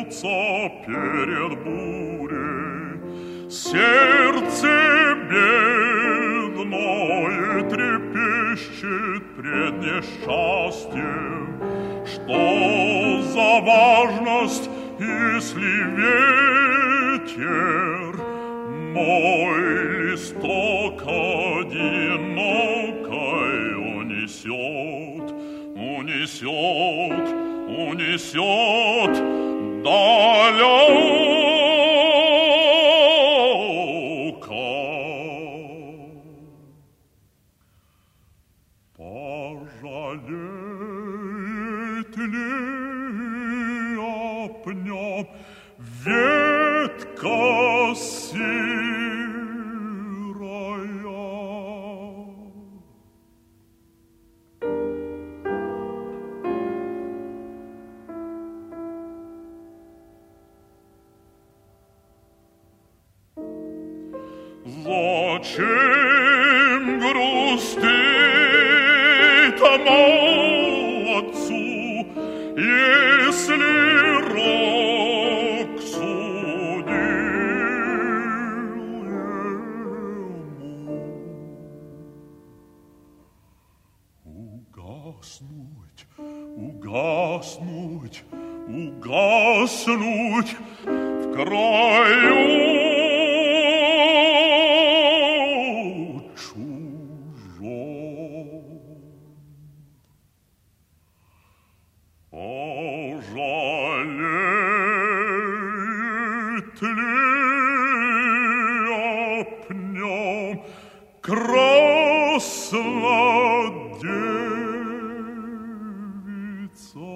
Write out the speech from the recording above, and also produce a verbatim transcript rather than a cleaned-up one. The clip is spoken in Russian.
бьется перед бурей, сердце бедное трепещет пред несчастьем. Что за важность, если ветер мой листок одинокой унесет, унесет, унесет далеко? Пожалеет ли об нем ветка сырая? Зачем грустит молодцу, если рок судил ему угаснуть, угаснуть, угаснуть в краю чужом? Пожалеет ли об нем красная девица?